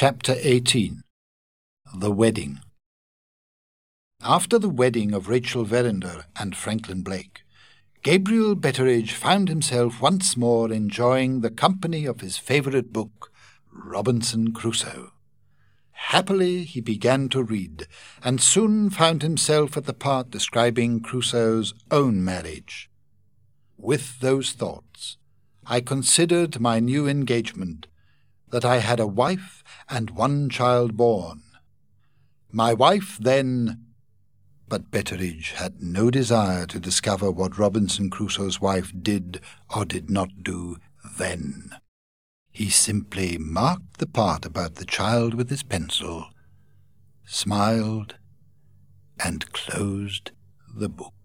Chapter 18. The Wedding. After the wedding of Rachel Verinder and Franklin Blake, Gabriel Betteridge found himself once more enjoying the company of his favourite book, Robinson Crusoe. Happily he began to read, and soon found himself at the part describing Crusoe's own marriage. With those thoughts, I considered my new engagement, that I had a wife and one child born. My wife then... But Betteridge had no desire to discover what Robinson Crusoe's wife did or did not do then. He simply marked the part about the child with his pencil, smiled, and closed the book.